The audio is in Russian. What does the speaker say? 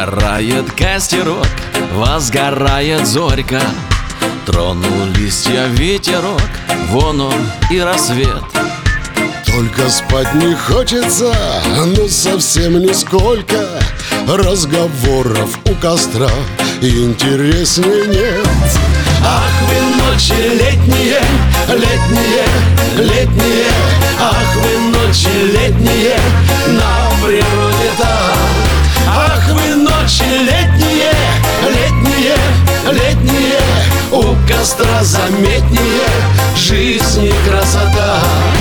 Догорает костерок, возгорает зорька. Тронул листья ветерок, вон он и рассвет. Только спать не хочется, но совсем нисколько. Разговоров у костра интереснее нет. Ах вы ночи летние, летние, летние. Ах вы ночи летние, на природе там. Ах вы ночи летние, летние, летние. У костра заметнее жизнь и красота.